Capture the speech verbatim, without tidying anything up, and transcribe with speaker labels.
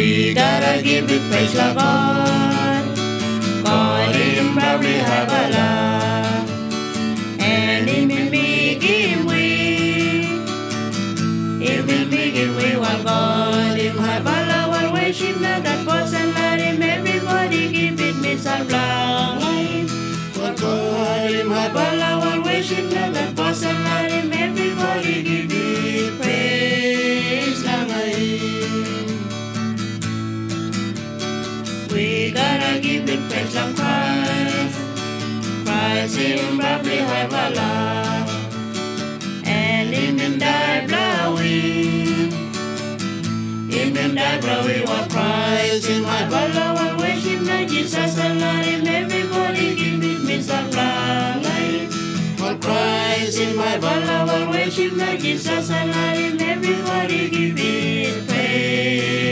Speaker 1: We gotta give it praise to God. God him probably have a lot, and him in make him way. Him in make him way while God him have a lot. While worship not that person, let him everybody give it me some life. While God him have a lot. While worship not that person, let him everybody give it praise like him. We gotta give it praise like Christ. Christ him probably have a lot, and him him die blowing. Him him die blowing while Christ him have a lot. While worship not Jesus and let him everybody give it me some light. While Christ him have a lot. While worship not Jesus and let him everybody give it praise.